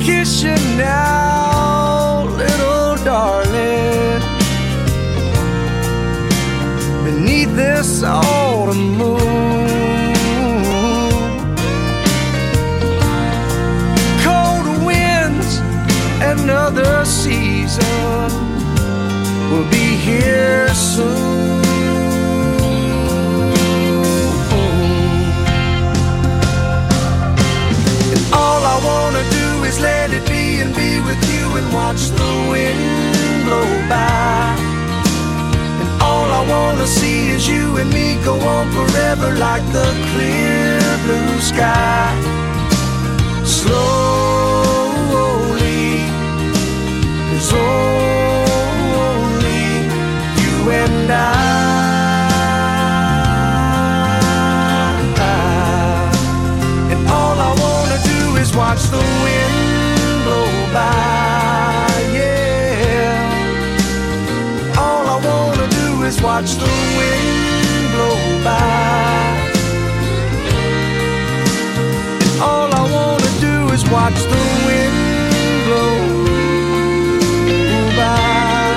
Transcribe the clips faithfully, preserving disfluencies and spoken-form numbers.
kiss you now, little darling, beneath this autumn moon. Cold winds, another season will be here soon. And all I wanna do is let it be and be with you and watch the wind blow by. And all I wanna see is you and me go on forever like the clear blue sky. Slowly, 'cause only you and I. And all I wanna do is watch the wind blow by, yeah. All I wanna do is watch the wind blow by. And all I wanna do is watch the wind blow by.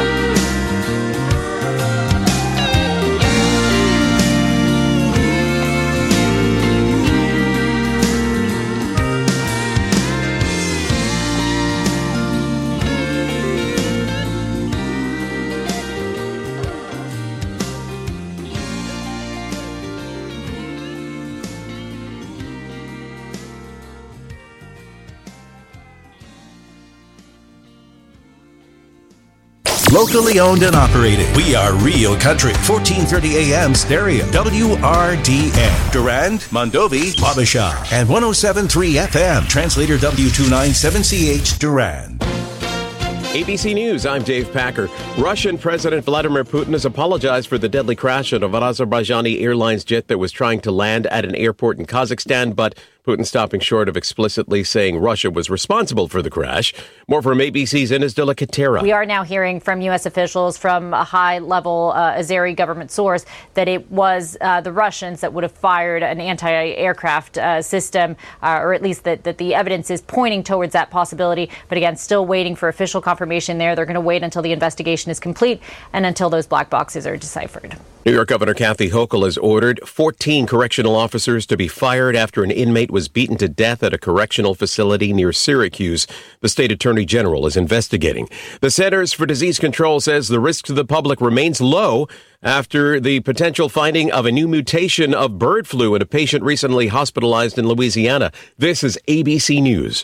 Locally owned and operated. We are Real Country. fourteen thirty A M stereo. W R D N. Durand, Mondovi, Wabasha. And one oh seven point three F M. Translator W two ninety-seven C H, Durand. A B C News, I'm Dave Packer. Russian President Vladimir Putin has apologized for the deadly crash of an Azerbaijani Airlines jet that was trying to land at an airport in Kazakhstan, but Putin stopping short of explicitly saying Russia was responsible for the crash. More from A B C's Ines de la Catera. We are now hearing from U S officials from a high-level uh, Azeri government source that it was uh, the Russians that would have fired an anti-aircraft uh, system, uh, or at least that, that the evidence is pointing towards that possibility. But again, still waiting for official confirmation there. They're going to wait until the investigation is complete and until those black boxes are deciphered. New York Governor Kathy Hochul has ordered fourteen correctional officers to be fired after an inmate was beaten to death at a correctional facility near Syracuse. The state attorney general is investigating. The Centers for Disease Control says the risk to the public remains low after the potential finding of a new mutation of bird flu in a patient recently hospitalized in Louisiana. This is A B C News.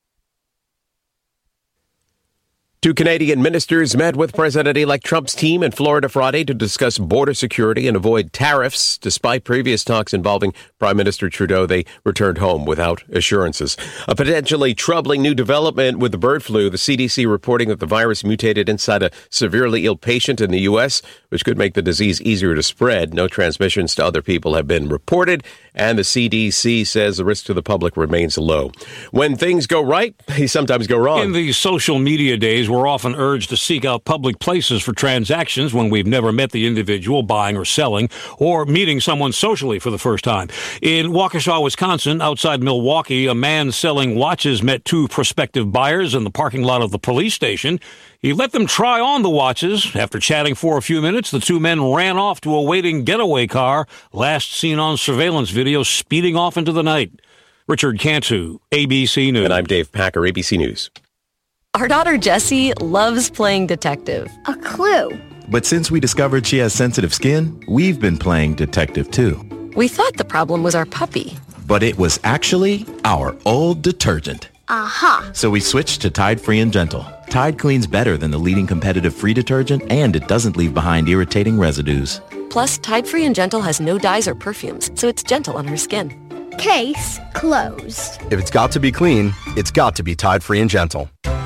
Two Canadian ministers met with President-elect Trump's team in Florida Friday to discuss border security and avoid tariffs. Despite previous talks involving Prime Minister Trudeau, they returned home without assurances. A potentially troubling new development with the bird flu, the C D C reporting that the virus mutated inside a severely ill patient in the U S, which could make the disease easier to spread. No transmissions to other people have been reported, and the C D C says the risk to the public remains low. When things go right, they sometimes go wrong. In these social media days, we're often urged to seek out public places for transactions when we've never met the individual buying or selling, or meeting someone socially for the first time. In Waukesha, Wisconsin, outside Milwaukee, a man selling watches met two prospective buyers in the parking lot of the police station. He let them try on the watches. After chatting for a few minutes, the two men ran off to a waiting getaway car, last seen on surveillance video speeding off into the night. Richard Cantu, A B C News. And I'm Dave Packer, A B C News. Our daughter Jessie loves playing detective. A clue. But since we discovered she has sensitive skin, we've been playing detective too. We thought the problem was our puppy. But it was actually our old detergent. Aha. So we switched to Tide Free and Gentle. Tide cleans better than the leading competitive free detergent, and it doesn't leave behind irritating residues. Plus, Tide Free and Gentle has no dyes or perfumes, so it's gentle on her skin. Case closed. If it's got to be clean, it's got to be Tide Free and Gentle.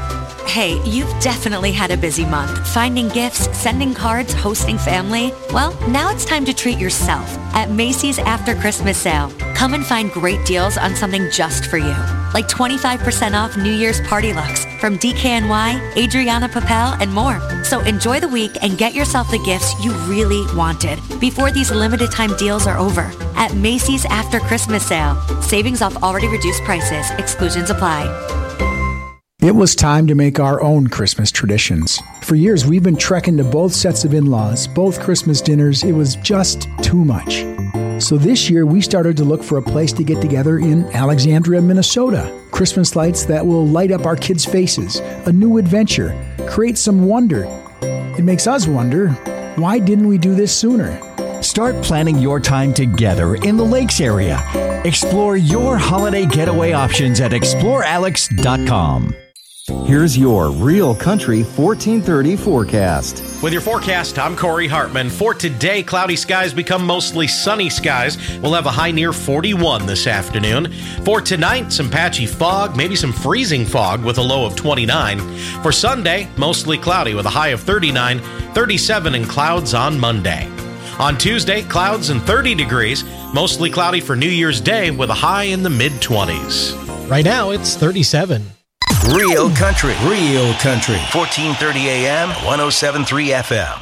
Hey, you've definitely had a busy month. Finding gifts, sending cards, hosting family. Well, now it's time to treat yourself at Macy's After Christmas Sale. Come and find great deals on something just for you. Like twenty-five percent off New Year's party looks from D K N Y, Adriana Papel, and more. So enjoy the week and get yourself the gifts you really wanted before these limited time deals are over. At Macy's After Christmas Sale. Savings off already reduced prices. Exclusions apply. It was time to make our own Christmas traditions. For years, we've been trekking to both sets of in-laws, both Christmas dinners. It was just too much. So this year, we started to look for a place to get together in Alexandria, Minnesota. Christmas lights that will light up our kids' faces. A new adventure. Create some wonder. It makes us wonder, why didn't we do this sooner? Start planning your time together in the Lakes area. Explore your holiday getaway options at explore alex dot com. Here's your Real Country fourteen thirty forecast. With your forecast, I'm Corey Hartman. For today, cloudy skies become mostly sunny skies. We'll have a high near forty-one this afternoon. For tonight, some patchy fog, maybe some freezing fog with a low of twenty-nine. For Sunday, mostly cloudy with a high of thirty-nine, thirty-seven and clouds on Monday. On Tuesday, clouds and thirty degrees, mostly cloudy for New Year's Day with a high in the mid-twenties. Right now, it's thirty-seven. Real Country, Real Country, fourteen thirty A M, one oh seven point three F M.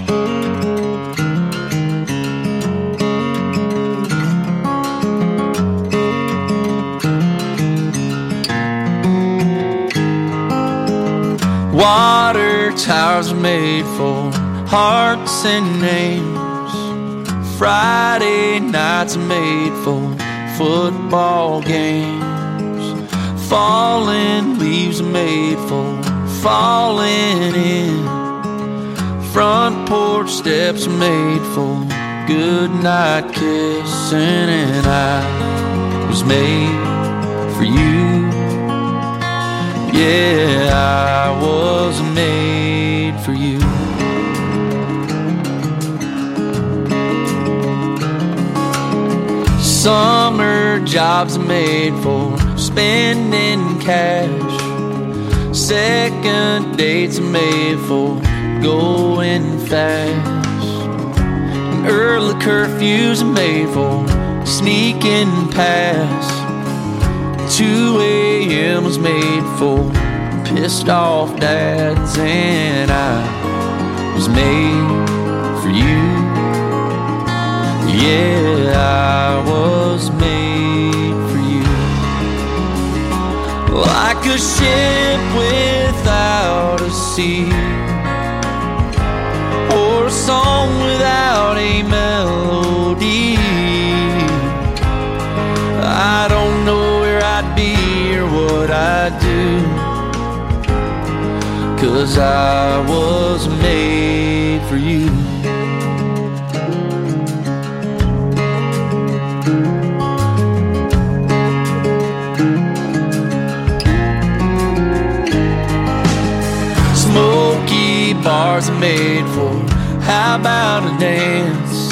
Water towers are made for hearts and names. Friday nights are made for football games. Falling leaves are made for falling in. Front porch steps are made for good night kissing. And I was made for you. Yeah, I was made for you. Summer jobs are made for spending cash. Second dates are made for going fast. And early curfews are made for sneaking past. two a.m. was made for pissed off dads. And I was made for you. Yeah, I was made for you. Like a ship without a sea, or a song without a melody. I don't know where I'd be or what I'd do, 'cause I was made for you. Bars are made for how about a dance.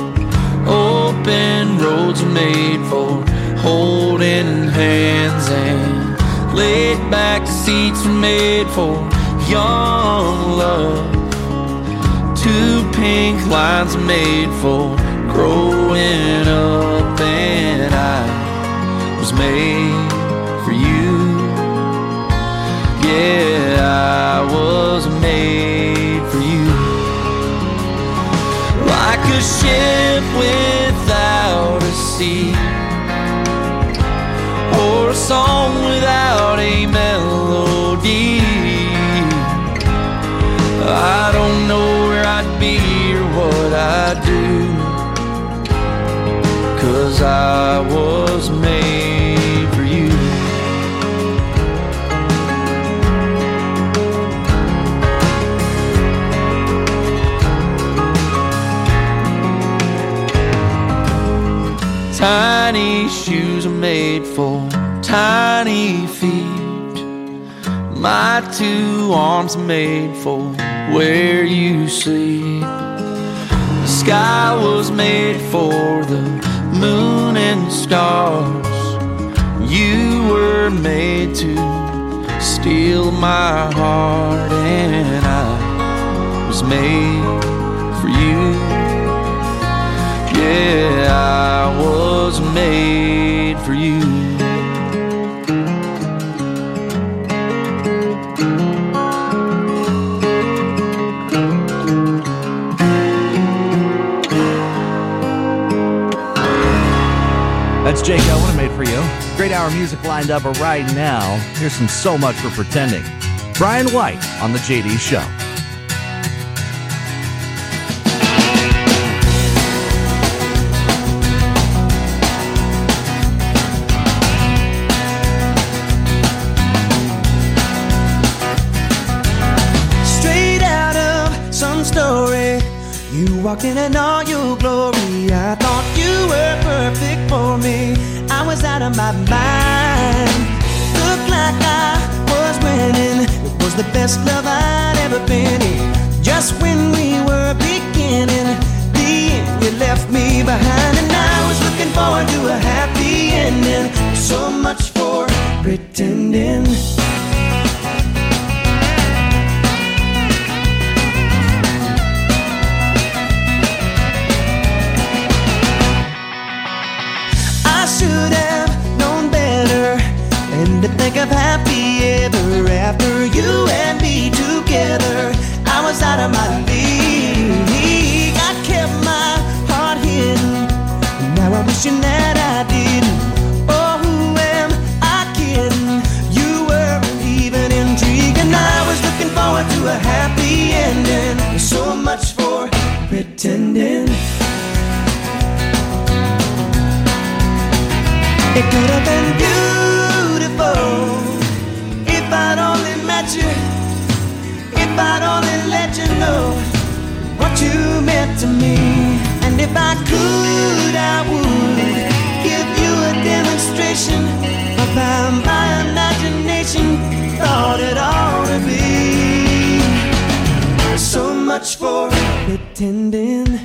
Open roads are made for holding hands. And laid back seats are made for young love. Two pink lines are made for growing up. And I was made for you. Yeah, I was made for you. Like a ship without a sea, or a song without a melody. I don't know where I'd be or what I'd do, 'cause I was made for you. Tiny shoes are made for tiny feet. My two arms are made for where you sleep. The sky was made for the moon and stars. You were made to steal my heart. And I was made for you. Yeah, I was made for you. That's Jake Owen, Made for You. Great hour music lined up, but right now, here's some So Much for Pretending. Brian White on The J D Show. Straight out of some story, you walked in in all your glory. I thought you were perfect for me. I was out of my mind. Looked like I was winning. It was the best love I'd ever been in. Just when we were beginning, the end you left me behind. And I was looking forward to a happy ending. So much for pretending. Should have known better, and to think of happy ever after, you and me together. I was out of my league. I kept my heart hidden. Now I'm wishing that I didn't. Oh, who am I kidding? You weren't even intrigued, and I was looking forward to a happy ending. So much for pretending. It could have been beautiful if I'd only met you, if I'd only let you know what you meant to me. And if I could, I would give you a demonstration of how my imagination thought it ought to be. So much for pretending.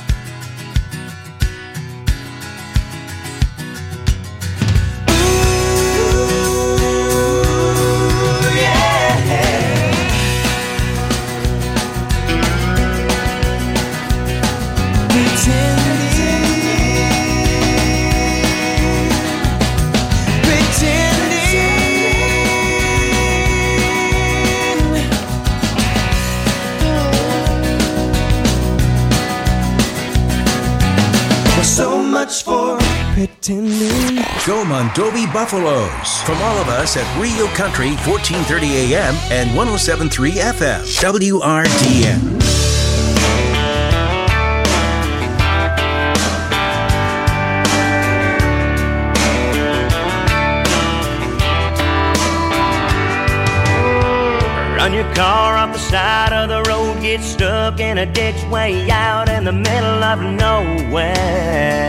For pretending. Go Mondovi Buffaloes. From all of us at Rio Country, fourteen thirty A M and one oh seven point three F M. W R D M. Run your car off the side of the road, get stuck in a ditch way out in the middle of nowhere.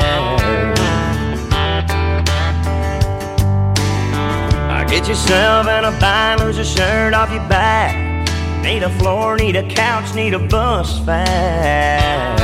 Get yourself in a bind, lose a shirt off your back. Need a floor, need a couch, need a bus fare.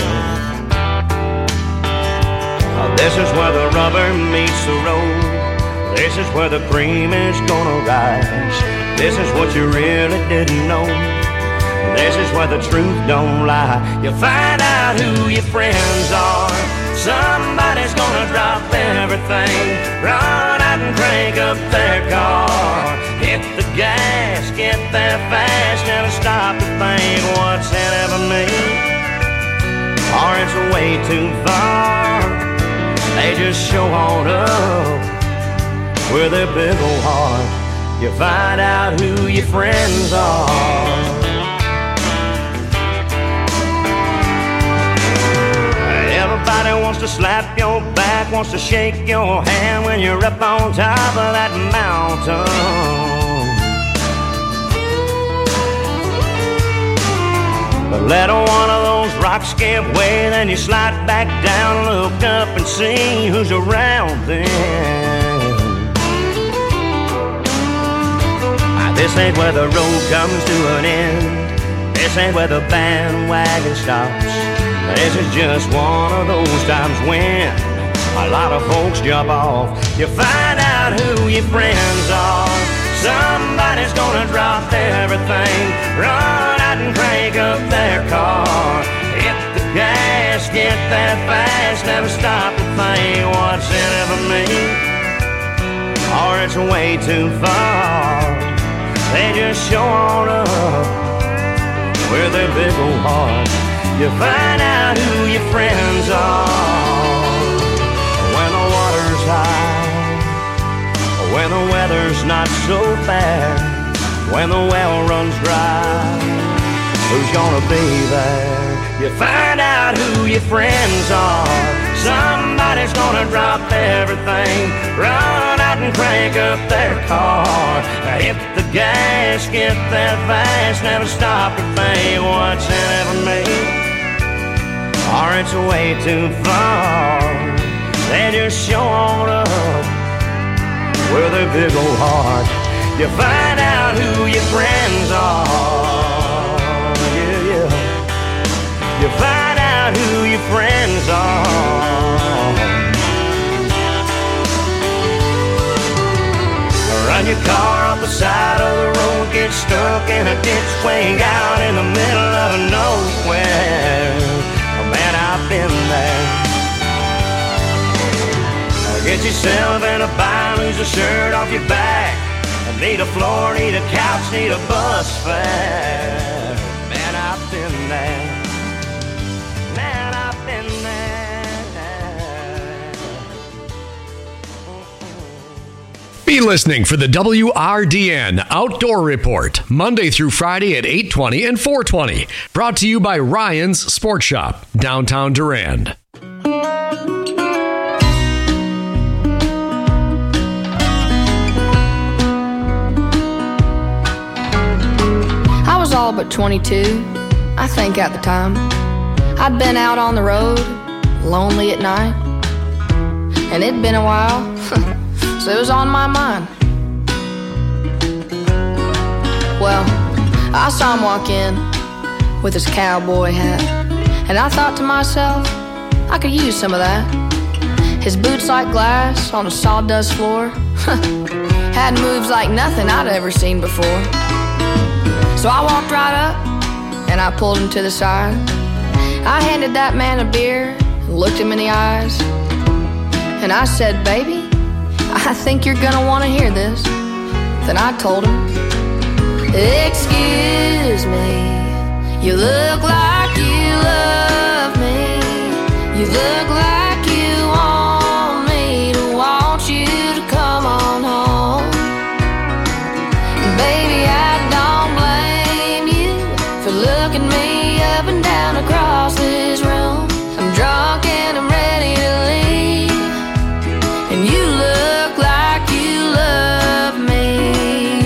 Oh, this is where the rubber meets the road. This is where the cream is gonna rise. This is what you really didn't know. This is where the truth don't lie. You find out who your friends are. Somebody's gonna drop everything, run out and crank up their car. Hit the gas, get there fast, never stop to think what's in it for me, or it's way too far. They just show on up with their big old heart. You find out who your friends are. Everybody wants to slap your back, wants to shake your hand when you're up on top of that mountain. But let one of those rocks give way, then you slide back down, look up and see who's around then. This ain't where the road comes to an end. This ain't where the bandwagon stops. This is just one of those times when a lot of folks jump off. You find out who your friends are. Somebody's gonna drop everything, run out and crank up their car. Hit the gas, get there fast, never stop to think what's in it for me, or it's way too far. They just show on up with their big old heart. You find out who your friends are when the water's high weather's not so bad, when the well runs dry, who's gonna be there? You find out who your friends are. Somebody's gonna drop everything, run out and crank up their car, hit the gas, get that fast, never stop to think what's in it for me, or it's way too far. They just show on up with a big old heart. You find out who your friends are. Yeah, yeah. You find out who your friends are. Run your car off the side of the road, get stuck in a ditch way out in the middle of nowhere. Oh man, I've been there. Get yourself in a bind, lose a shirt off your back. Need a floor, need a couch, need a bus fare. Man, I've been there. Man, I've been there. Be listening for the W R D N Outdoor Report, Monday through Friday at eight twenty and four twenty. Brought to you by Ryan's Sports Shop, downtown Durand. I was all but twenty-two, I think at the time. I'd been out on the road, lonely at night, and it'd been a while, so it was on my mind. Well, I saw him walk in with his cowboy hat, and I thought to myself, I could use some of that. His boots like glass on a sawdust floor had moves like nothing I'd ever seen before. So I walked right up, and I pulled him to the side. I handed that man a beer, and looked him in the eyes, and I said, baby, I think you're gonna wanna hear this. Then I told him, excuse me, you look like you love me. You look like you want me to want you to come on home. Baby, I don't blame you for looking me up and down across this room. I'm drunk and I'm ready to leave, and you look like you love me.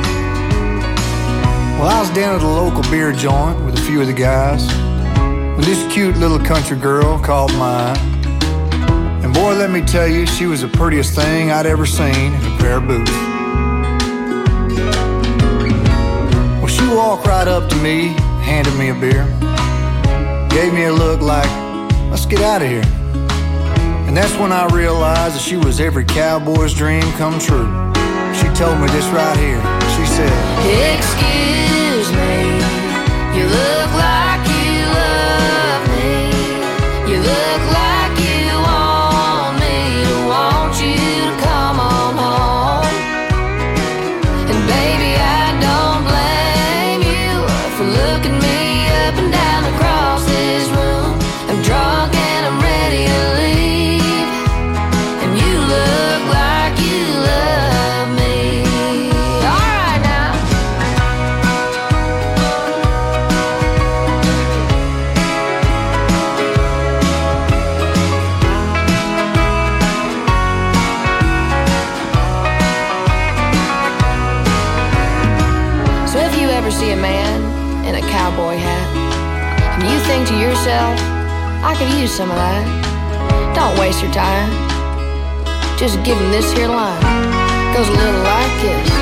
Well, I was down at a local beer joint with a few of the guys when this cute little country girl caught my eye. And boy, let me tell you, she was the prettiest thing I'd ever seen in a pair of boots. Well, she walked right up to me, handed me a beer, gave me a look like, let's get out of here. And that's when I realized that she was every cowboy's dream come true. She told me this right here. She said, excuse me, you look like you love me. You look like you want me to want you to come on home. And baby, I don't blame you for looking me up and down across this room. I'm drunk and I'm ready to leave, and you look like you love me. All right now. So if you ever see a man in a cowboy hat, and you think to yourself, I could use some of that, don't waste your time. Just give him this here line. Goes a little like this.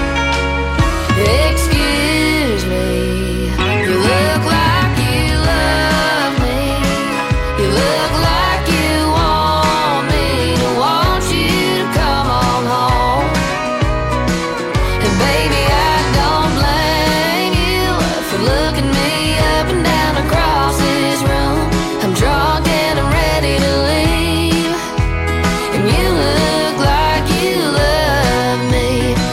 Excuse me, you look like you love me. You look like you want me to want you to come on home. And baby, I don't blame you for looking me up and down across this room. I'm drunk and I'm ready to leave, and you look like you love me.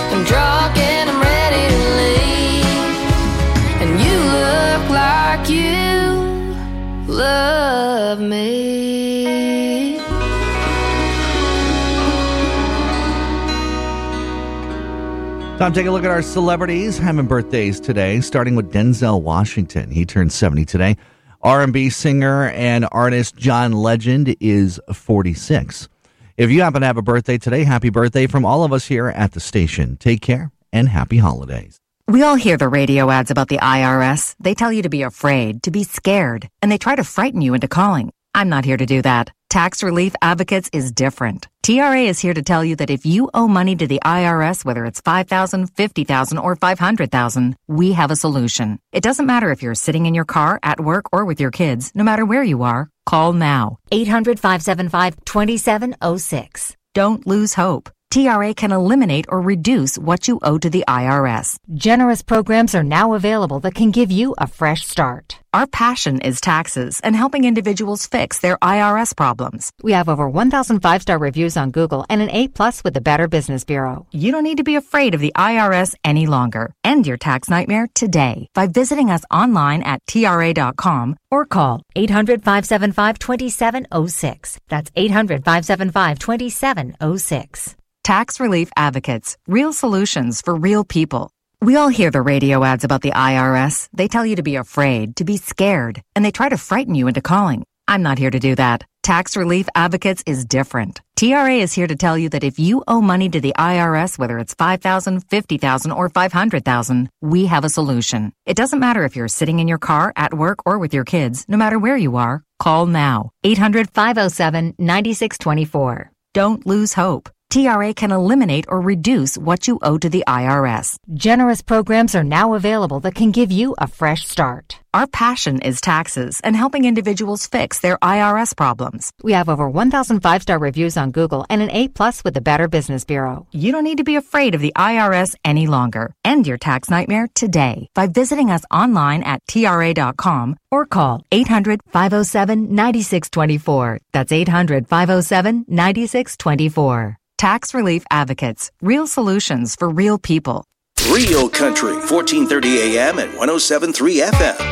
Time to take a look at our celebrities having birthdays today, starting with Denzel Washington. He turned seventy today. R and B singer and artist John Legend is forty-six. If you happen to have a birthday today, happy birthday from all of us here at the station. Take care and happy holidays. We all hear the radio ads about the I R S. They tell you to be afraid, to be scared, and they try to frighten you into calling. I'm not here to do that. Tax Relief Advocates is different. T R A is here to tell you that if you owe money to the I R S, whether it's five thousand dollars, fifty thousand dollars, or five hundred thousand dollars, we have a solution. It doesn't matter if you're sitting in your car, at work, or with your kids. No matter where you are, call now. eight hundred, five seven five, two seven zero six. Don't lose hope. T R A can eliminate or reduce what you owe to the I R S. Generous programs are now available that can give you a fresh start. Our passion is taxes and helping individuals fix their I R S problems. We have over one thousand five-star reviews on Google and an A plus with the Better Business Bureau. You don't need to be afraid of the I R S any longer. End your tax nightmare today by visiting us online at T R A dot com or call eight hundred, five seven five, two seven zero six. That's eight hundred, five seven five, two seven zero six. Tax Relief Advocates. Real solutions for real people. We all hear the radio ads about the I R S. They tell you to be afraid, to be scared, and they try to frighten you into calling. I'm not here to do that. Tax Relief Advocates is different. T R A is here to tell you that if you owe money to the I R S, whether it's five thousand dollars, fifty thousand dollars, or five hundred thousand dollars, we have a solution. It doesn't matter if you're sitting in your car, at work, or with your kids. No matter where you are, call now. eight hundred, five oh seven, nine six two four. Don't lose hope. T R A can eliminate or reduce what you owe to the I R S. Generous programs are now available that can give you a fresh start. Our passion is taxes and helping individuals fix their I R S problems. We have over one thousand five-star reviews on Google and an A plus with the Better Business Bureau. You don't need to be afraid of the I R S any longer. End your tax nightmare today by visiting us online at T R A dot com or call eight hundred, five oh seven, nine six two four. That's eight hundred, five oh seven, nine six two four. Tax Relief Advocates. Real solutions for real people. Real Country, fourteen thirty A M and one oh seven point three F M.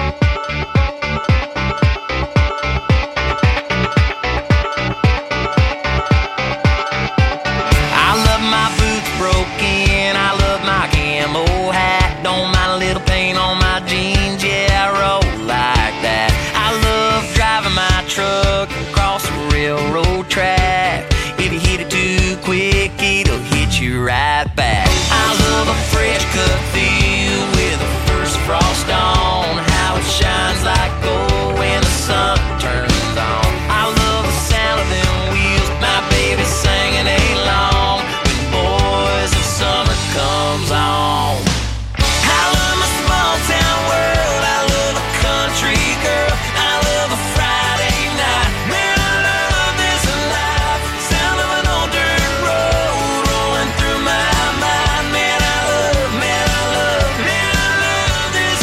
I love my boots broken. I love my camo hat. Don't mind a little paint on my jeans. Yeah, I roll like that. I love driving my truck across the railroad track. If you hit it too quick, it'll hit you right back. I love a fresh cut field with the first frost on. How it shines like gold when the sun turns on. I love the sound of them wheels, my baby singing along when the boys of summer comes on. I love my small town world. I love a country girl. I love a Friday night. Man, I love this life. Sound of an old dirt road rolling through my mind. Man, I love, man, I love, man, I love this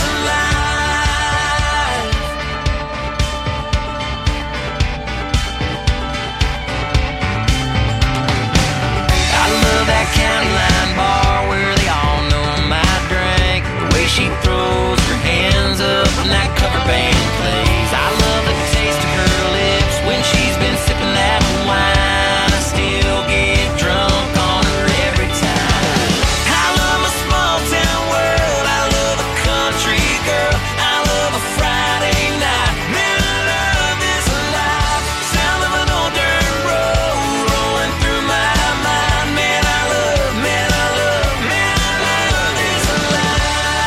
life. I love that county line bar where they all know my drink. The way she throws her hands up when that cover band plays. I love the taste of her lips when she's been sipping that wine. I still get drunk on her every time. I love my small town world. I love a country girl. I love a Friday night. Man, I love this life. Sound of an old dirt road rolling through my mind. Man, I love, man, I love, man, I love this life.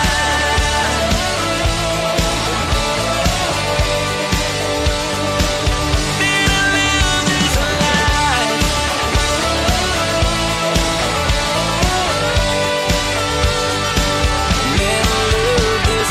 Man, I love this life. Man, I love this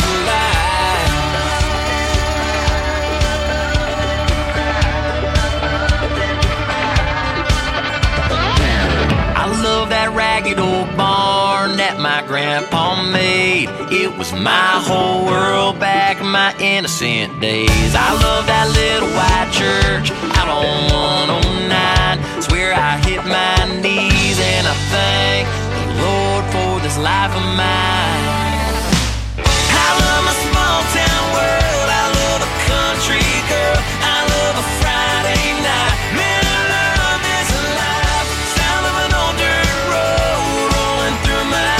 I love that ragged old barn that my grandpa made. It was my whole world back in my innocent days. I love that little white church out on one oh nine. It's where I hit my knees and I thank the Lord for this life of mine. I love my small town world. I love a country girl. I love a Friday night. Man, I love this life. Sound of an old dirt road rolling through my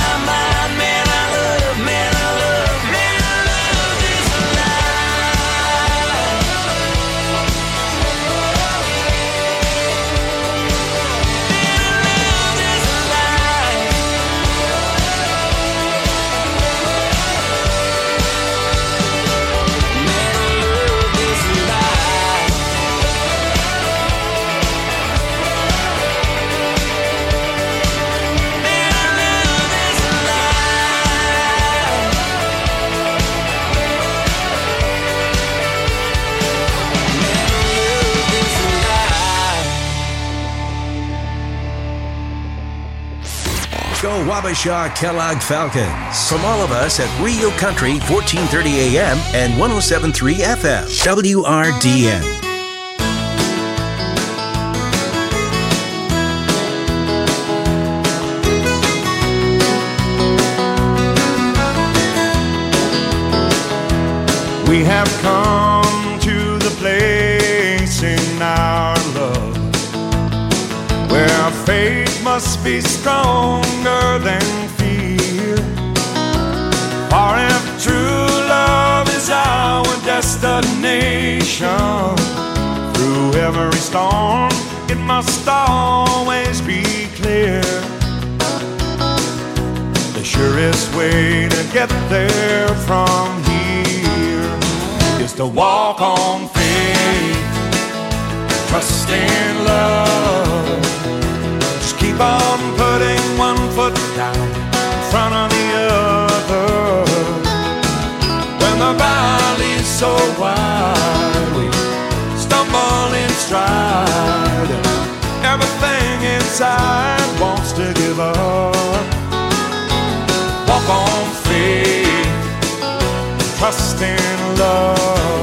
Go Wabasha Kellogg Falcons. From all of us at Rio Country, fourteen thirty A M and one oh seven point three F M, W R D N. We have come to the place in our love where faith must be stronger than fear. For if true love is our destination, through every storm it must always be clear. The surest way to get there from here is to walk on faith, trust in love. Just keep on putting one foot down in front of the other. When the valley's so wide, we stumble in stride. Everything inside wants to give up. Walk on faith, trust in love.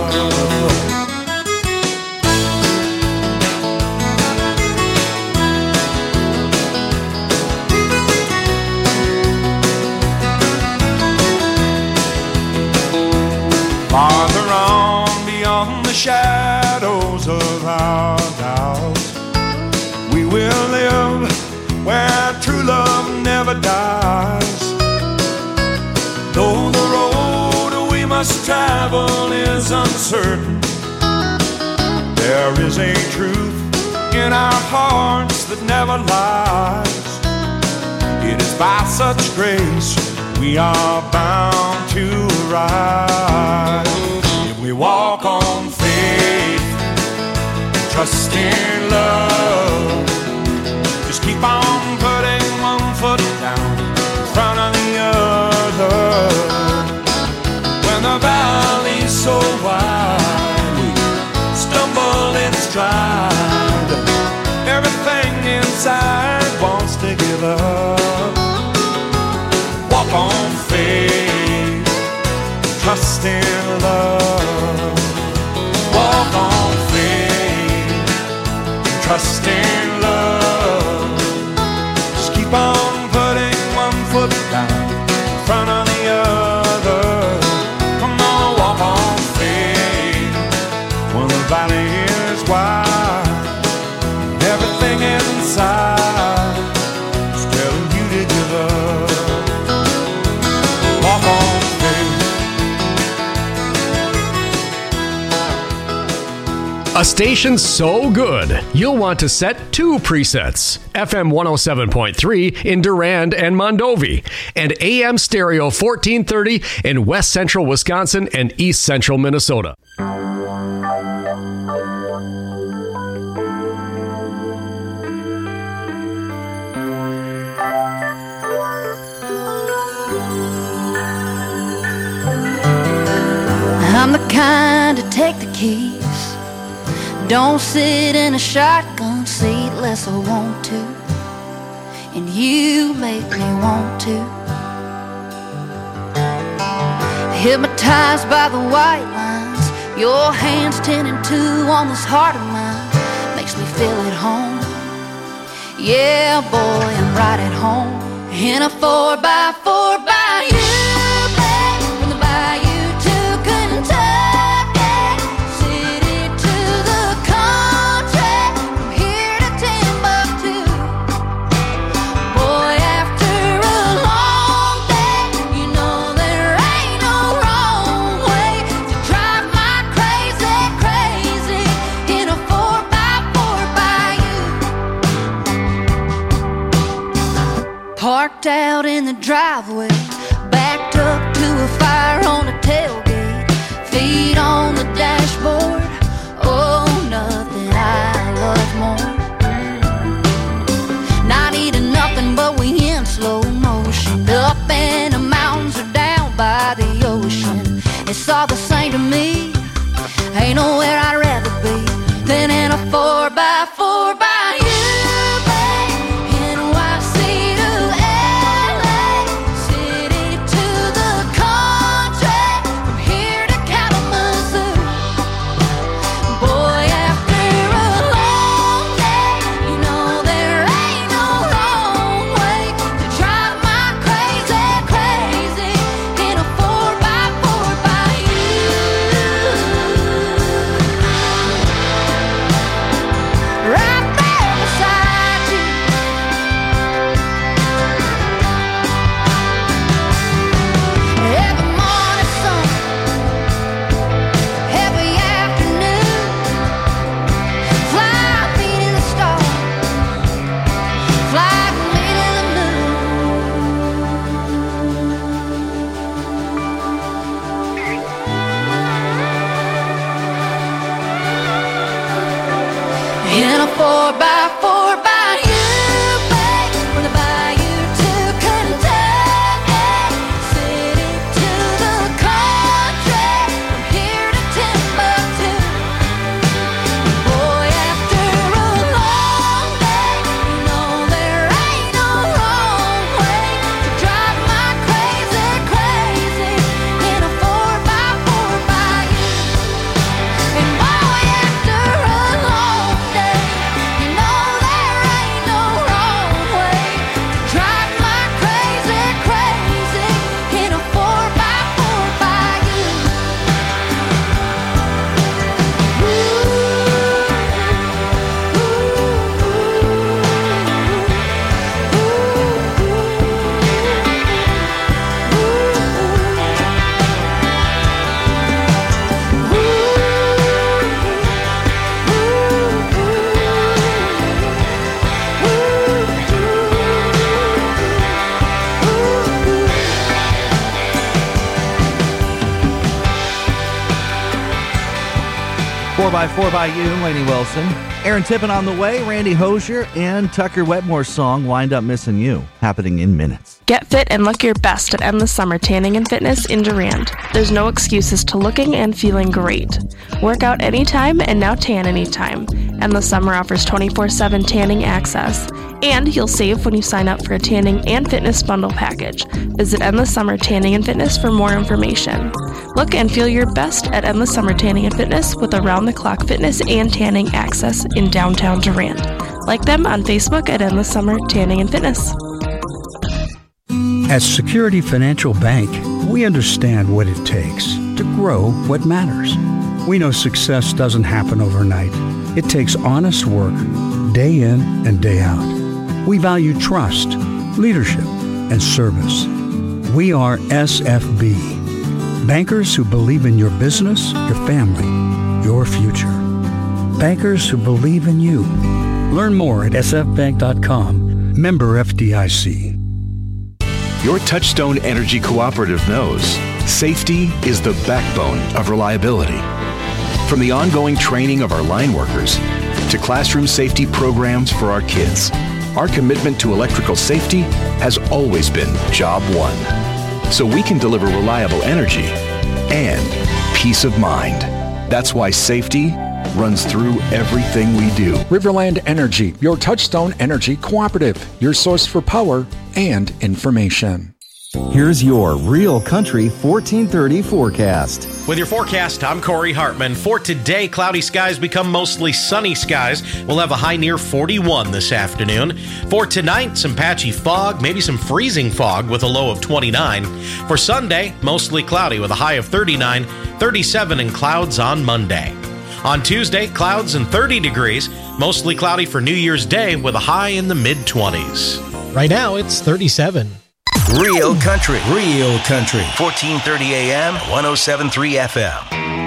Farther on beyond the shadows of our doubts, we will live where true love never dies. Though the road we must travel is uncertain, there is a truth in our hearts that never lies. It is by such grace we are bound to rise. If we walk on faith, trust in love, just keep on putting one foot down in front of the other. When the valley's so wide, we stumble in stride. Everything inside wants to give up. Walk on faith, trust in love. Walk on faith, trust in love. Just keep on putting one foot down in front of the other. Come on, walk on faith. When the valley is wide, everything inside is telling you to give up. Walk on faith. A station so good, you'll want to set two presets. F M one oh seven point three in Durand and Mondovi, and A M Stereo fourteen thirty in West Central Wisconsin and East Central Minnesota. I'm the kind to take the keys, don't sit in a shotgun seat unless I want to, and you make me want to. Hypnotized by the white lines, your hands ten and two on this heart of mine, makes me feel at home. Yeah, boy, I'm right at home in a four by four by you, babe, from the bayou. Parked out in the driveway, backed up to a fire on the tailgate, feet on the dashboard. Oh, nothing I love more. Not eating nothing but we in slow motion, up in the mountains or down by the ocean. It's all the same to me. Ain't nowhere I'd rather be than in a four by four by you, babe. N Y C to L by four by you, Lainey Wilson. Aaron Tippin on the way, Randy Hosier, and Tucker Wetmore's song, Wind Up Missing You, happening in minutes. Get fit and look your best at Endless Summer Tanning and Fitness in Durand. There's no excuses to looking and feeling great. Work out anytime and now tan anytime. Endless Summer offers twenty-four seven tanning access. And you'll save when you sign up for a tanning and fitness bundle package. Visit Endless Summer Tanning and Fitness for more information. Look and feel your best at Endless Summer Tanning and Fitness with around-the-clock fitness and tanning access in downtown Durand. Like them on Facebook at Endless Summer Tanning and Fitness. At Security Financial Bank, we understand what it takes to grow what matters. We know success doesn't happen overnight. It takes honest work, day in and day out. We value trust, leadership, and service. We are S F B, bankers who believe in your business, your family, your future. Bankers who believe in you. Learn more at s f bank dot com, member F D I C. Your Touchstone Energy Cooperative knows safety is the backbone of reliability. From the ongoing training of our line workers to classroom safety programs for our kids, our commitment to electrical safety has always been job one. So we can deliver reliable energy and peace of mind. That's why safety runs through everything we do. Riverland Energy, your Touchstone Energy Cooperative, your source for power and information. Here's your Real Country fourteen thirty forecast. With your forecast, I'm Corey Hartman. For today, cloudy skies become mostly sunny skies. We'll have a high near forty-one this afternoon. For tonight, some patchy fog, maybe some freezing fog with a low of twenty-nine. For Sunday, mostly cloudy with a high of thirty-nine, thirty-seven and clouds on Monday. On Tuesday, clouds and thirty degrees, mostly cloudy for New Year's Day with a high in the mid-twenties. Right now, it's thirty-seven. Real Country, Real Country, fourteen thirty A M, one oh seven point three F M.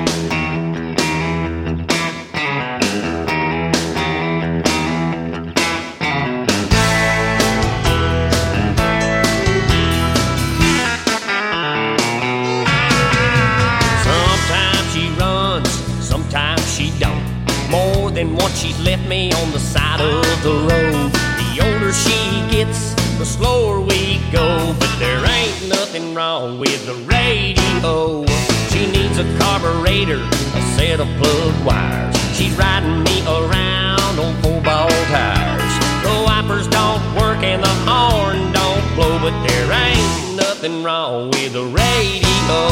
Sometimes she runs, sometimes she don't. More than once she's left me on the side of the road. The older she gets, the slower we go, but there ain't nothing wrong with the radio. She needs a carburetor, a set of plug wires. She's riding me around on four-ball tires. The wipers don't work and the horn don't blow, but there ain't nothing wrong with the radio.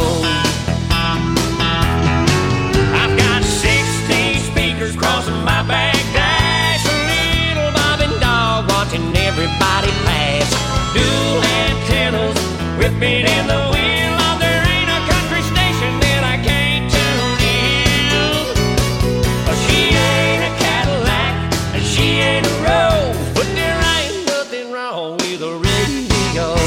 I've got sixteen speakers crossing my back dash, a little bobbing dog watching everybody pass. Dual antennas whipping in the wind. Oh, there ain't a country station that I can't tune in. She ain't a Cadillac and she ain't a Rose, but there ain't nothing wrong with a radio.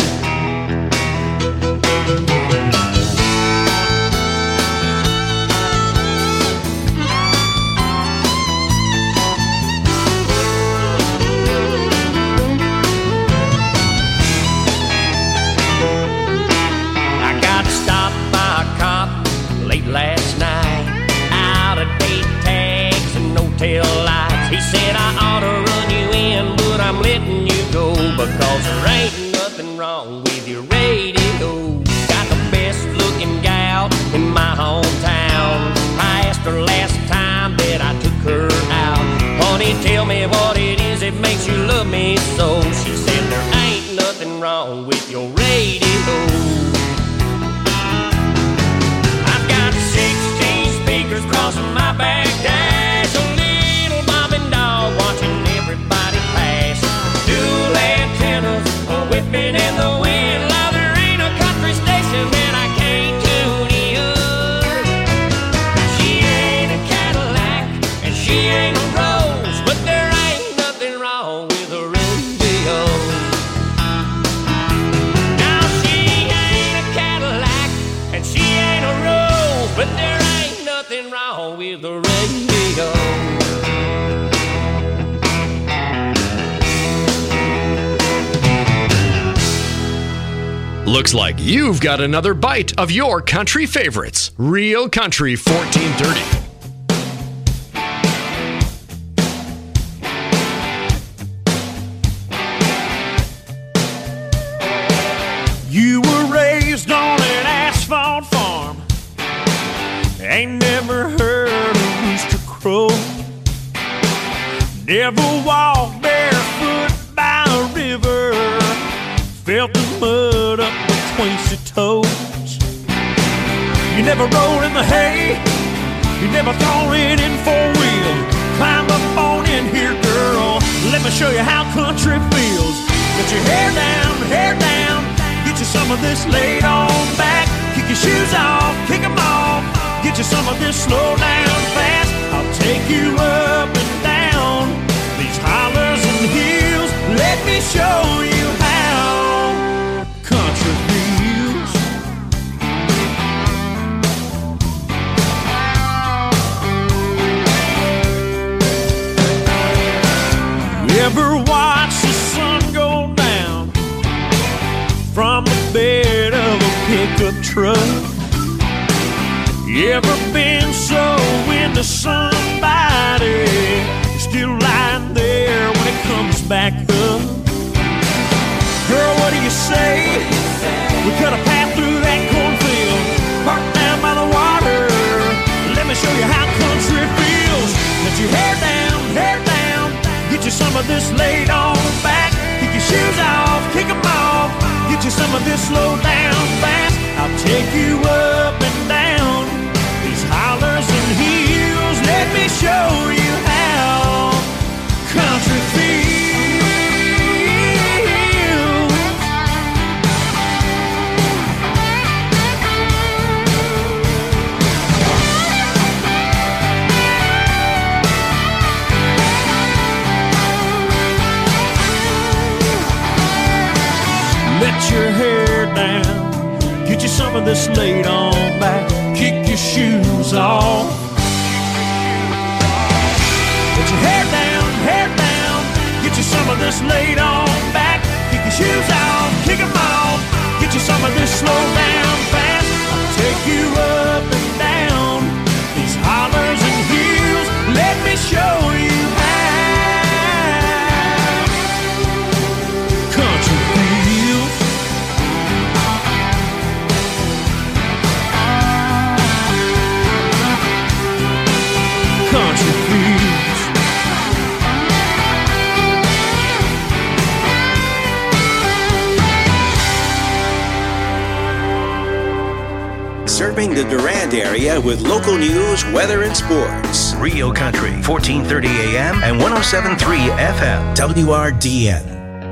Last night, out of date tags and no tail lights. He said I ought to run you in, but I'm letting you go because there ain't nothing wrong with your radio. Got the best looking gal in my hometown. I asked her last time that I took her out, honey, tell me what it is that makes you love me so. She said there ain't nothing wrong with your radio. Crossing my back dash, a little bobbing dog watching everybody pass. Dual antennas whipping in the wind. Now there ain't a country station that I can't tune in. She ain't a Cadillac and she ain't a Rose, but there ain't nothing wrong with a radio. Now she ain't a Cadillac and she ain't a Rose, but there ain't nothing wrong with the radio. Looks like you've got another bite of your country favorites. Real Country fourteen thirty. You were raised on an asphalt farm, ain't never heard a rooster crow. Never walked barefoot by a river, felt the mud up between your toes. You never rolled in the hay, you never thrown it in four wheel. Climb up on in here, girl, let me show you how country feels. Get your hair down, hair down, get you some of this laid on back. Kick your shoes off, kick them off, get you some of this slow down fast. I'll take you up and down these hollers and hills. Let me show you how country feels. You ever watch the sun go down from the bed of a pickup truck? You ever been so into somebody still lying there when it comes back up? Girl, what do you say? We cut a path through that cornfield, parked down by the water. Let me show you how country feels. Let your hair down, hair down, get you some of this laid on back. Kick your shoes off, kick them off, get you some of this slow down fast. I'll take you up and down these hollers and hills. Let me show you how country feels. Let your hair down, get you some of this laid on back. Kick your shoes off. Let your hair down, hair down, get you some of this laid on back. Kick your shoes off, kick them off, get you some of this slow down fast. I'll take you up and down these hollers and hills. Let me show you how country feels. Country feels. Serving the Durand area with local news, weather, and sports. Rio Country, fourteen thirty A M and one oh seven point three F M. W R D N.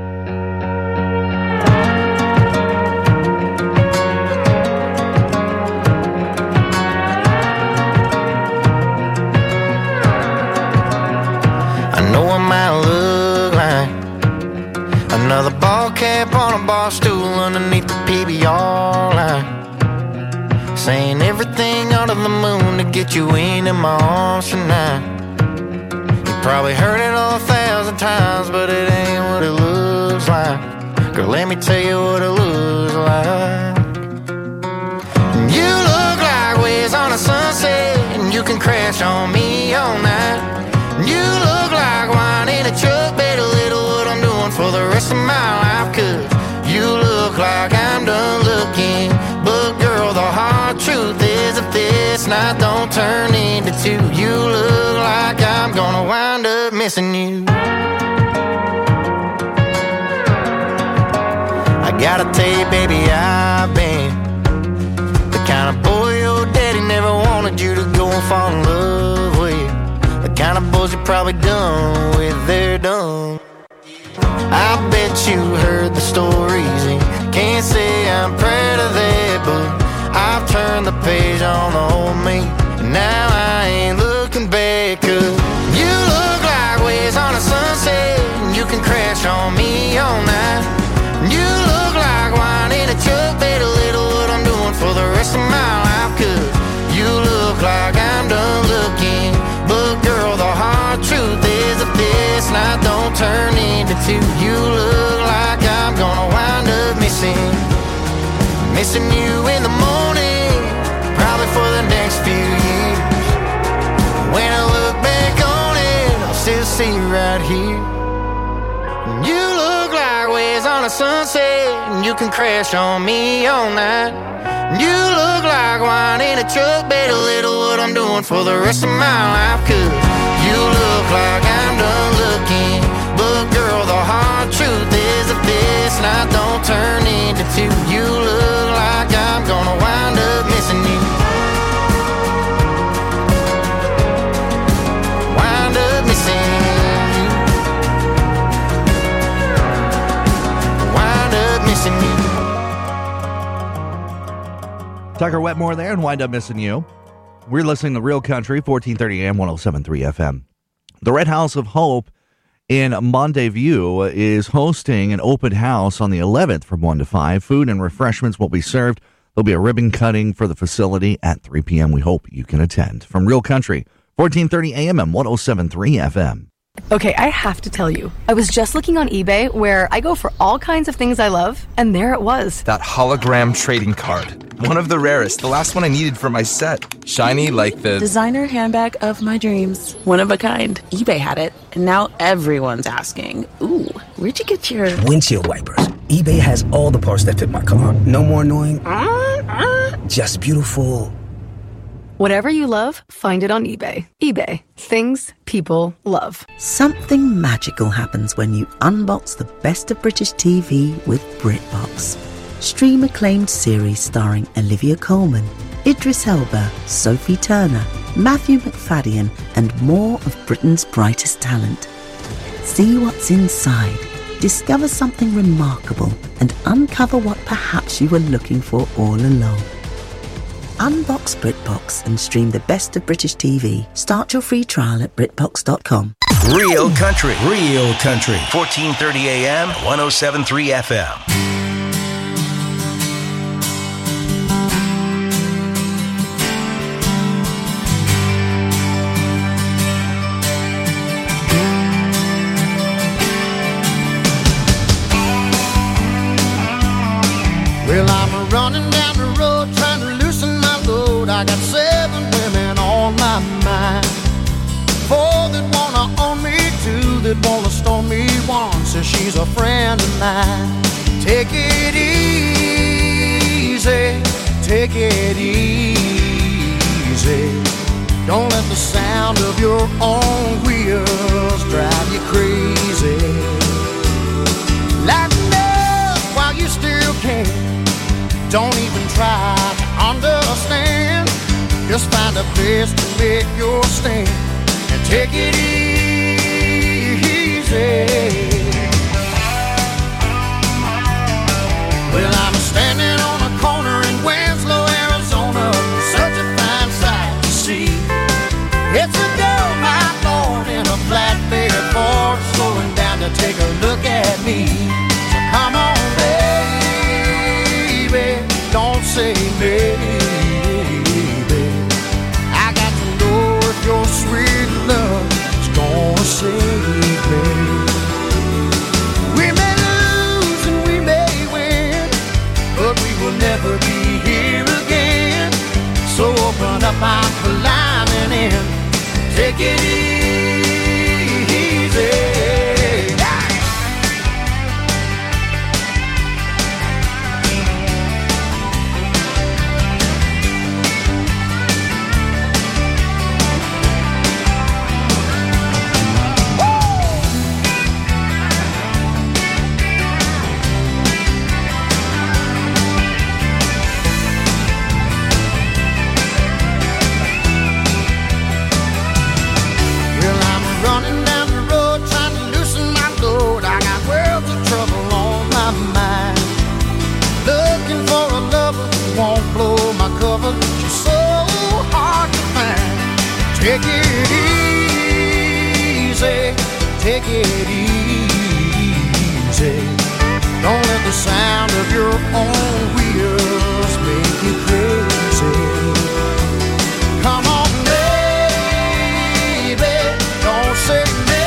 Another ball cap on a bar stool underneath the P B R line, saying everything under the moon to get you into my arms tonight. You probably heard it all a thousand times, but it ain't what it looks like. Girl, let me tell you what it looks like. You look like waves on a sunset, and you can crash on me all night. You look like wine in a truck, better little what I'm doing for the rest of my life. Cause you look like I'm done looking, but girl, the hard truth is if this night don't turn into two, you look like I'm gonna wind up missing you. I gotta tell you, baby, I've been the kind of boy your daddy never wanted you to go and fall in love with. The kind of boys you're probably done with, they're done. I bet you heard the stories and can't say I'm proud of that, but I've turned the page on the old me, and now I ain't looking back. Cause you look like waves on a sunset, and you can crash on me all night. You look like wine in a truck, better little what I'm doing for the rest of my life. Cause you look like I'm done looking, but girl, the hard truth is if this night don't turn into two, you look like I'm gonna wind up missing Missing you in the morning, probably for the next few years. When I look back see right here. You look like waves on a sunset, and you can crash on me all night. You look like wine in a truck, bet a little what I'm doing for the rest of my life. Cause you look like I'm done looking, but girl, the hard truth is if this night don't turn into two, you look like I'm gonna wind up missing you. Wind up missing you. Wind up missing you. Tucker Wetmore there and Wind Up Missing You. We're listening to Real Country, fourteen thirty A M, one oh seven point three F M. The Red House of Hope in Mondayview is hosting an open house on the eleventh from one to five. Food and refreshments will be served. There'll be a ribbon cutting for the facility at three p.m. We hope you can attend. From Real Country, fourteen thirty A M and one oh seven point three F M. Okay, I have to tell you, I was just looking on eBay where I go for all kinds of things I love, and there it was. That hologram trading card. One of the rarest, the last one I needed for my set. Shiny like the... designer handbag of my dreams. One of a kind. eBay had it, and now everyone's asking, ooh, where'd you get your... windshield wipers. eBay has all the parts that fit my car. No more annoying... just beautiful... Whatever you love, find it on eBay. eBay. Things people love. Something magical happens when you unbox the best of British T V with BritBox. Stream acclaimed series starring Olivia Colman, Idris Elba, Sophie Turner, Matthew McFadden, and more of Britain's brightest talent. See what's inside, discover something remarkable, and uncover what perhaps you were looking for all along. Unbox BritBox and stream the best of British T V. Start your free trial at Britbox dot com. Real Country, Real Country, fourteen thirty A M, one oh seven point three F M. Well, I'm running down the road trying to loosen my load. I got seven women on my mind. Four that wanna own me, two that wanna stone me, one says she's a friend of mine. Take it easy, take it easy. Don't let the sound of your own wheels drive you crazy. Lighten up while you still can. Don't even try to understand. Just find a place to make your stand and take it easy. Well, I'm standing on a corner in Winslow, Arizona, such a fine sight to see. It's a gold mine lord in a flatbed Ford, slowing down to take a look at me. So come on, baby, don't say maybe. I got to know if your sweet love is gonna save me. We may lose and we may win, but we will never be here again. So open up our climbing in, take it easy. Take it easy, take it easy. Don't let the sound of your own wheels make you crazy. Come on, baby, don't say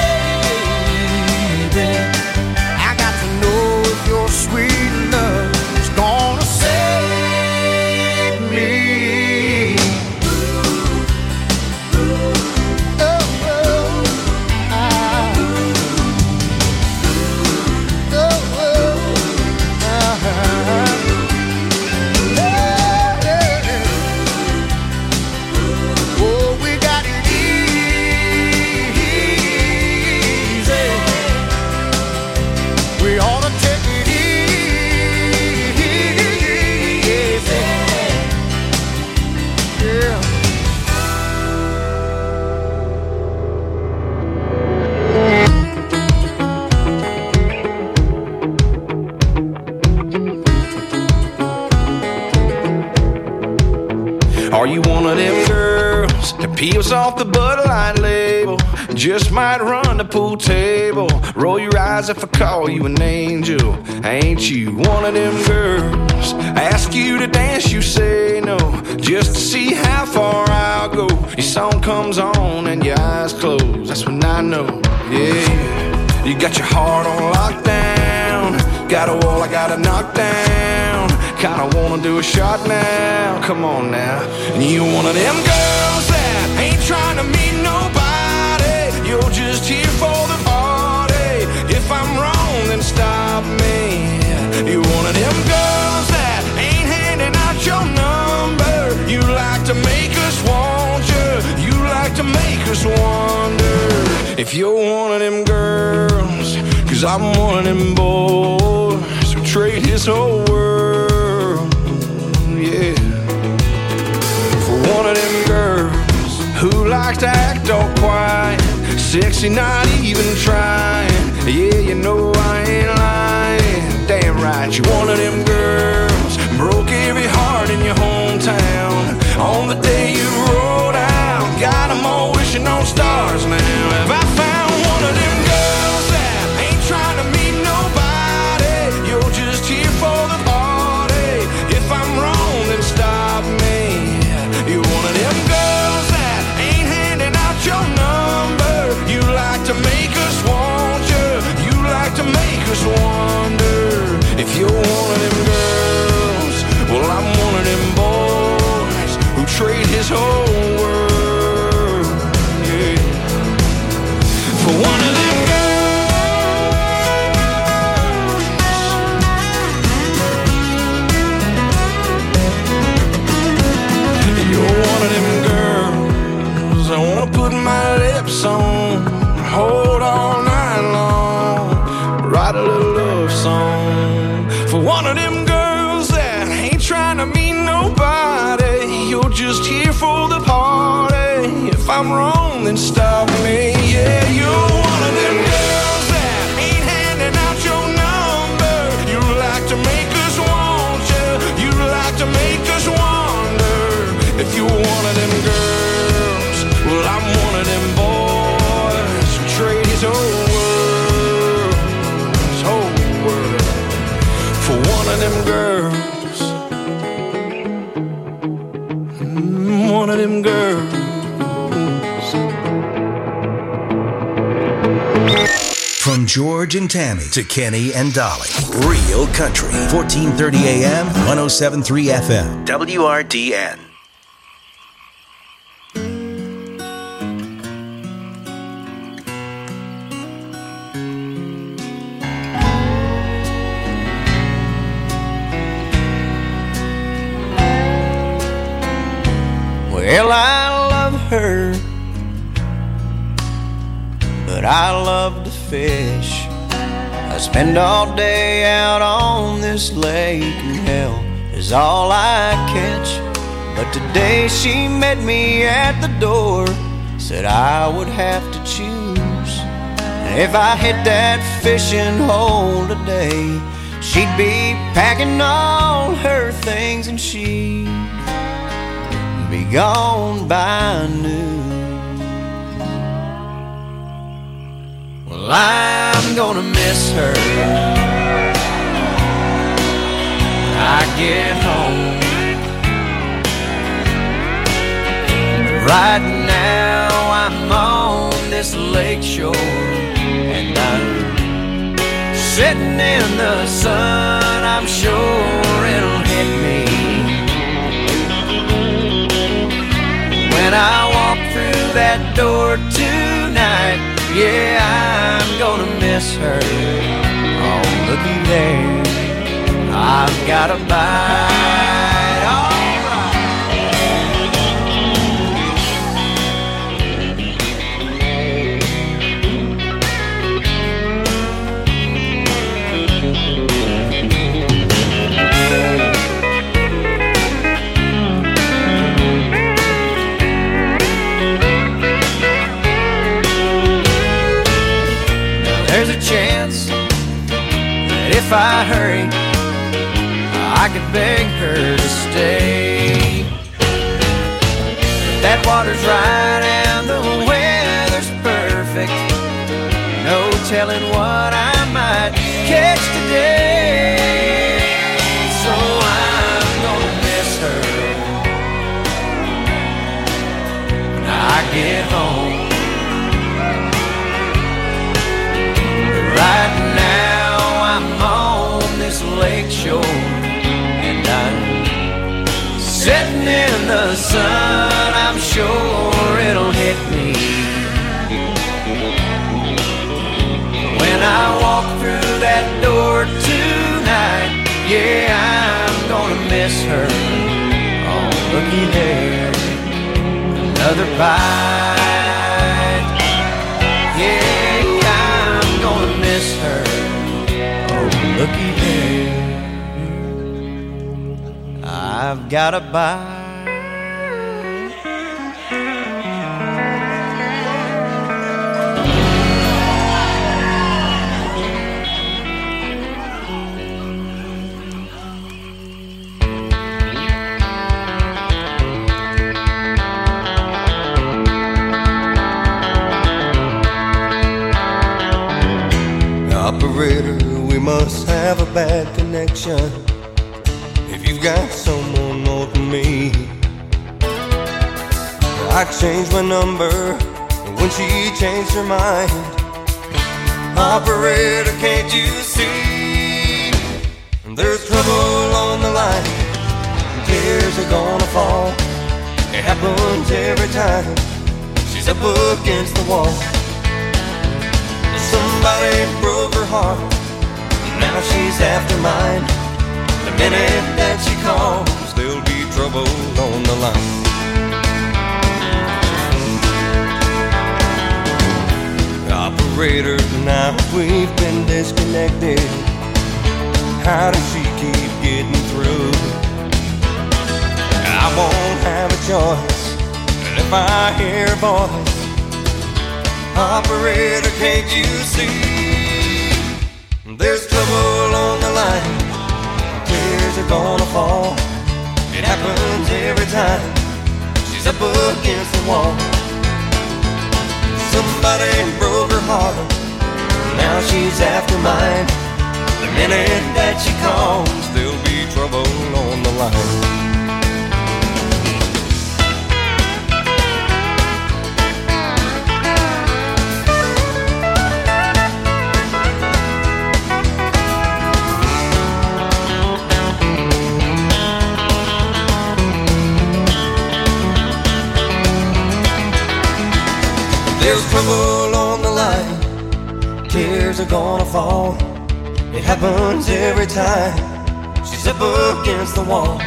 maybe. I got to know if your sweet love is gonna save me. Are you one of them girls that peels off the Bud Light label? Just might run the pool table. Roll your eyes if I call you an angel. Ain't you one of them girls? Ask you to dance, you say no, just to see how far I'll go. Your song comes on and your eyes close. That's when I know, yeah. You got your heart on lockdown. Got a wall I gotta knock down. Kinda wanna do a shot now. Come on now. And you one of them girls that ain't trying to meet nobody. You're just here for the party. If I'm wrong, then stop me. You one of them girls that ain't handing out your number. You like to make us want you. You like to make us wonder if you're one of them girls. Cause I'm one of them boys who trade his whole world, yeah, for one of them girls who like to act all quiet, sexy, not even trying. Yeah, you know I ain't lying. Damn right, you one of them girls broke every heart in your hometown on the day you rolled out. Got them all wishing on stars now. Have I found one of them girls that ain't trying to meet nobody? You're just here for the party. If I'm wrong, then stop me. You're one of them girls that ain't handing out your number. You like to make us want you. You like to make us wonder if you're one of them girls. Well, I'm one of them boys who trade his whole world, yeah, for one of them girls. You're one of them girls I wanna put my lips on, hold all night long, write a little love song for one of them girls that ain't trying to meet nobody. You're just here for the party. If I'm wrong, then stop me. Yeah, you're one of them girls that ain't handing out your number. You like to make us want you. You like to make us wonder if you're one of them girls. Well, I'm one of them boys who trade his whole world, his whole world for one of them girls. Mm, one of them girls. From George and Tammy to Kenny and Dolly. Real Country. fourteen thirty A M, one oh seven point three F M. W R D N. Well, I love her, but I love to fish. I spend all day out on this lake, and hell is all I catch. But today she met me at the door, said I would have to choose. And if I hit that fishing hole today, she'd be packing all her things and she'd be gone by noon. Well, I'm gonna miss her when I get home. Right now I'm on this lake shore, and I'm sitting in the sun. I'm sure it'll hit me when I walk through that door tonight. Yeah, I'm gonna miss her. Oh, looky there, I've got a bite. All there's a chance that if I hurry, I could beg her to stay. that water's right and the weather's perfect. No telling what I might catch today. So I'm gonna miss her when I get home. Right now I'm on this lake shore, and I'm sitting in the sun. I'm sure it'll hit me when I walk through that door tonight. Yeah, I'm gonna miss her. Oh, looky there, another bite. Yeah, I'm gonna miss her. Oh, looky there, I've got a bite. Operator, we must have a bad connection. If you've got someone more than me, I changed my number when she changed her mind. Operator, can't you see? There's trouble on the line. Tears are gonna fall. It happens every time she's up against the wall. Somebody broke her heart, now she's after mine. The minute that she calls, there'll be trouble on the line. Operator, now we've been disconnected. How does she keep getting through? I won't have a choice, and if I hear a voice, operator, can't you see? There's trouble on the line. Tears are gonna fall. It happens every time she's up against the wall. Somebody broke her heart, now she's after mine. The minute that she calls, there'll be trouble on the line. There's trouble on the line. Tears are gonna fall. It happens every time she's up against the wall.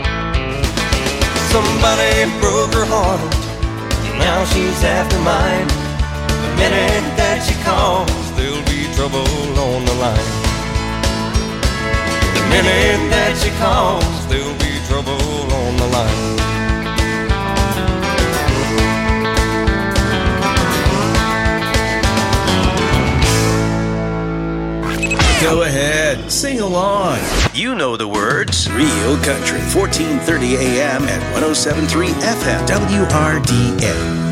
Somebody broke her heart, now she's after mine. The minute that she calls, there'll be trouble on the line. The minute that she calls, there'll be trouble on the line. Go ahead, sing along. You know the words. Real Country, fourteen thirty A M at one oh seven point three F M, W R D A.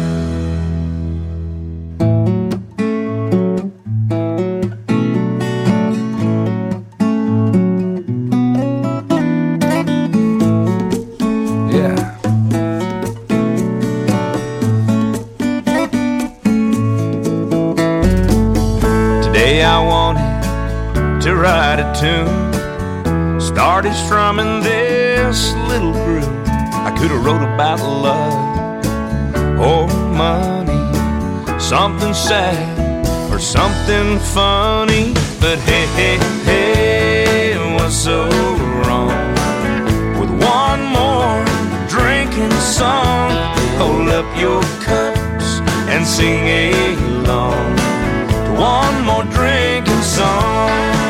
Started strumming this little groove. I could have wrote about love or money, something sad or something funny. But hey, hey, hey, what's so wrong with one more drinking song? Hold up your cups and sing along to one more drinking song.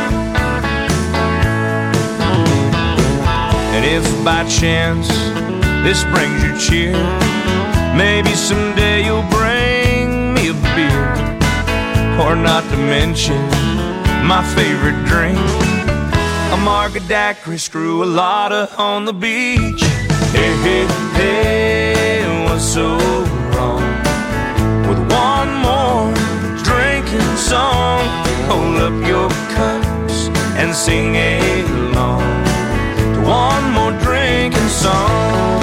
And if by chance this brings you cheer, maybe someday you'll bring me a beer. Or not to mention my favorite drink, a margarita daiquiri, screw a lotta on the beach. Hey, hey, hey, what's what's so wrong with one more drinking song? Hold up your cups and sing along to one more drinking song.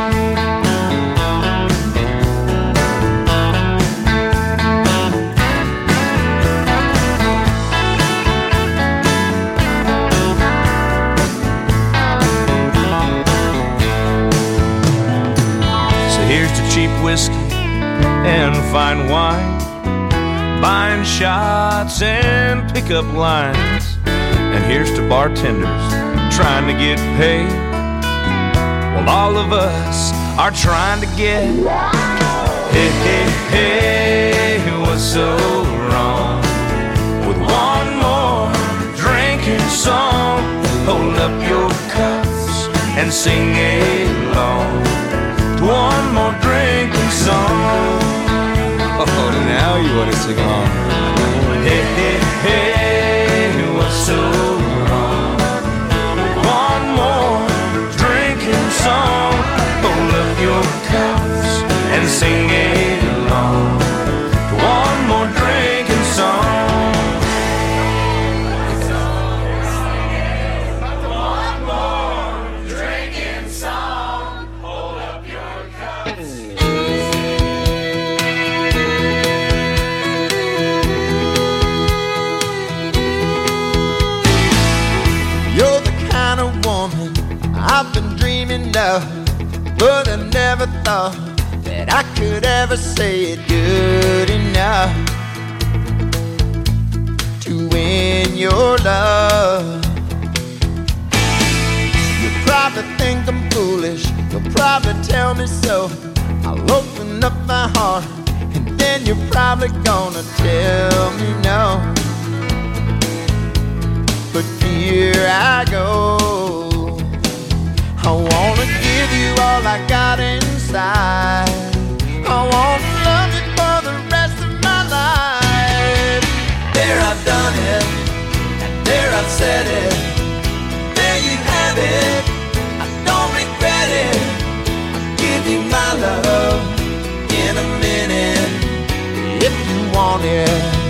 Cheap whiskey and fine wine, buying shots and pickup lines. And here's to bartenders trying to get paid, while all of us are trying to get. Hey, hey, hey, what's so wrong with one more drinking song? Hold up your cups and sing along to one more drinking song. Oh, now you want to sing along. Hey, hey, hey, what's so wrong? One more drinking song. Hold up your cups and sing along to one more drinking song. One more drinking song. Hold up your cups. You're the kind of woman I've been dreaming of, but I never thought that I could ever say it good enough to win your love. You probably think I'm foolish, you'll probably tell me so. I'll open up my heart, and then you're probably gonna tell me no. But here I go. I wanna give you all I got inside. I wanna love you for the rest of my life. There I've done it, and there I've said it. There you have it, I don't regret it. I'll give you my love in a minute if you want it.